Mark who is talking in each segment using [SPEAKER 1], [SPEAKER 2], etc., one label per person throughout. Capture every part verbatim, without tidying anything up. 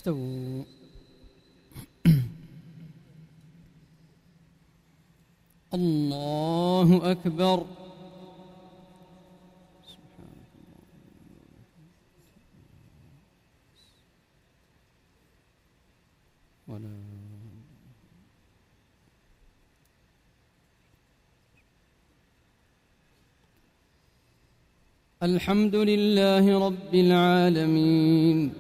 [SPEAKER 1] استووا. الله أكبر. ولا الحمد لله رب العالمين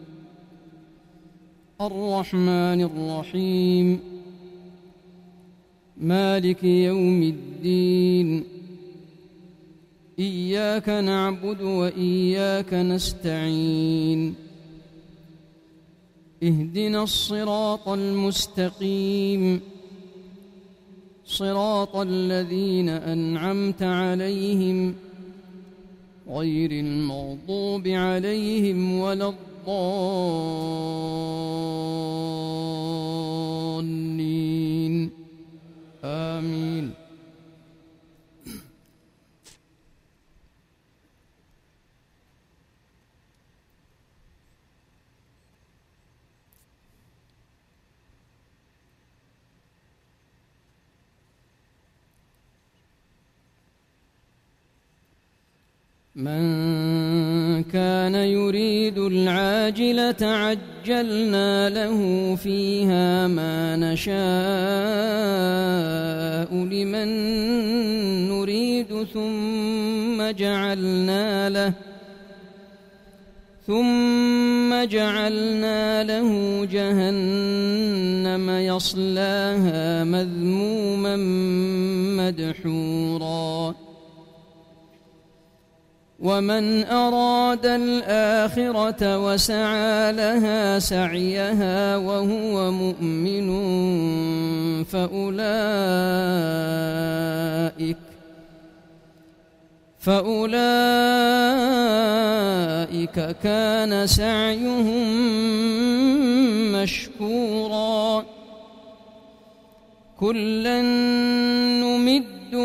[SPEAKER 1] الرحمن الرحيم مالك يوم الدين إياك نعبد وإياك نستعين اهدنا الصراط المستقيم صراط الذين أنعمت عليهم غير المغضوب عليهم ولا الضالين آمين. من كان يريد العاجلة عجلنا له فيها ما نشاء لمن نريد ثم جعلنا له ثم جعلنا له جهنم يصلاها مذموما مدحورا ومن أراد الآخرة وسعى لها سعيها وهو مؤمن فأولئك فأولئك كان سعيهم مشكورا كلا نمد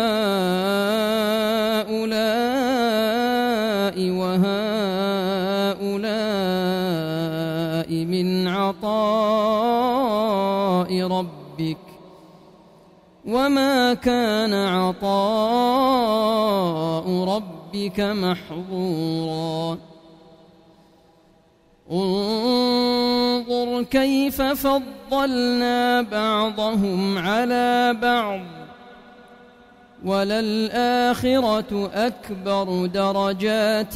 [SPEAKER 1] هؤلاء وهؤلاء من عطاء ربك وما كان عطاء ربك محظورا انظر كيف فضلنا بعضهم على بعض وللآخرة أكبر درجات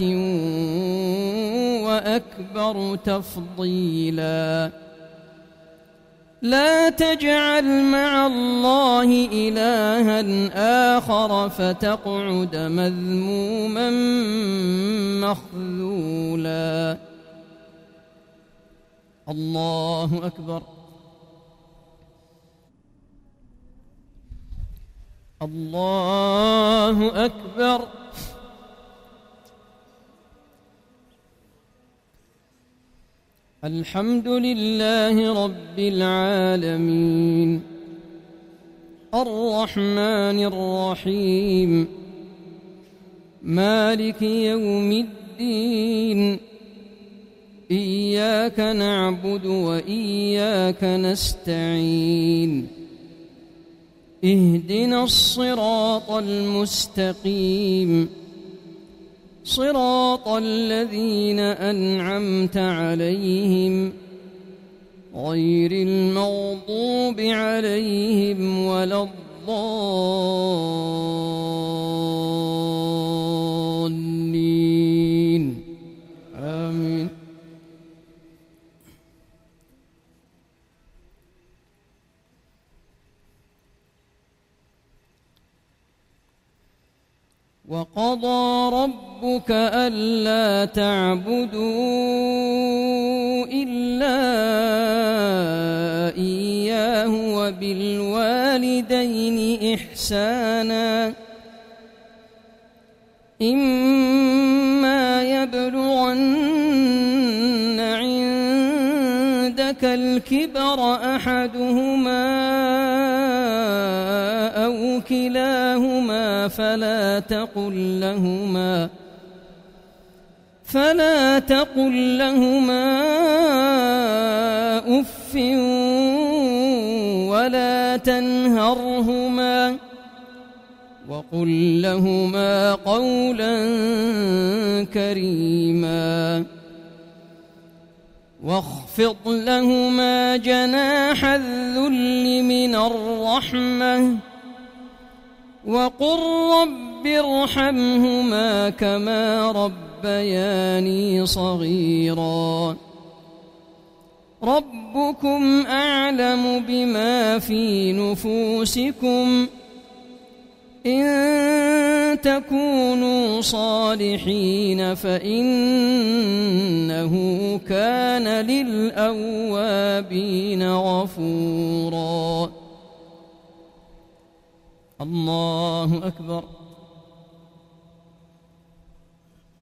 [SPEAKER 1] وأكبر تفضيلا لا تجعل مع الله إلها آخر فتقعد مذموما مخذولا. الله أكبر. الله أكبر. الحمد لله رب العالمين الرحمن الرحيم مالك يوم الدين إياك نعبد وإياك نستعين اهدنا الصراط المستقيم صراط الذين أنعمت عليهم غير المغضوب عليهم ولا الضالين آمين. وقضى ربك ألا تعبدوا إلا إياه وبالوالدين إحسانا إما يبلغن عندك الكبر أحدهما أو كلاهما فلا تقل لهما فلا تقل لهما أف ولا تنهرهما وقل لهما قولا كريما واخفض لهما جناح الذل من الرحمة وقل رب ارحمهما كما ربياني صغيرا ربكم أعلم بما في نفوسكم إن تكونوا صالحين فإنه كان للأوابين غفورا. الله أكبر.